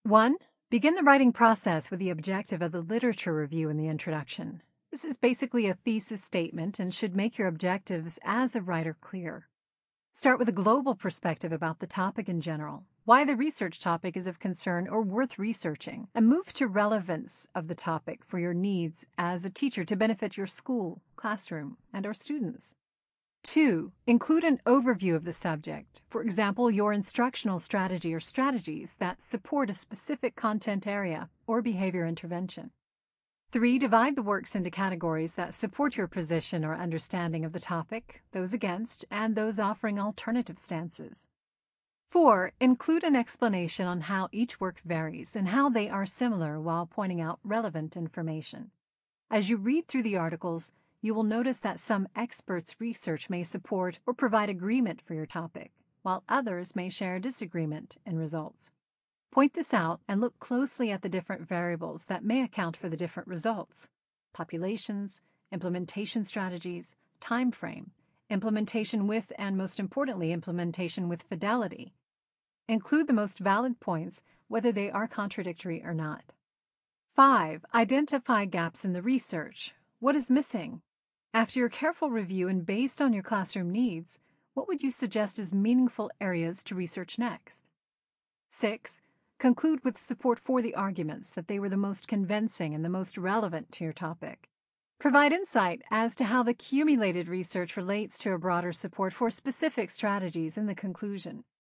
1. Begin the writing process with the objective of the literature review in the introduction. This is basically a thesis statement and should make your objectives as a writer clear. Start with a global perspective about the topic in general, why the research topic is of concern or worth researching, and move to relevance of the topic for your needs as a teacher to benefit your school, classroom, and/or students. 2. Include an overview of the subject, for example, your instructional strategy or strategies that support a specific content area or behavior intervention. 3. Divide the works into categories that support your position or understanding of the topic, those against, and those offering alternative stances. 4. Include an explanation on how each work varies and how they are similar while pointing out relevant information. As you read through the articles, you will notice that some experts' research may support or provide agreement for your topic, while others may share disagreement in results. Point this out and look closely at the different variables that may account for the different results: populations, implementation strategies, time frame, implementation with, and most importantly, implementation with fidelity. Include the most valid points, whether they are contradictory or not. 5. Identify gaps in the research. What is missing? After your careful review and based on your classroom needs, what would you suggest as meaningful areas to research next? 6. Conclude with support for the arguments that they were the most convincing and the most relevant to your topic. Provide insight as to how the accumulated research relates to a broader support for specific strategies in the conclusion.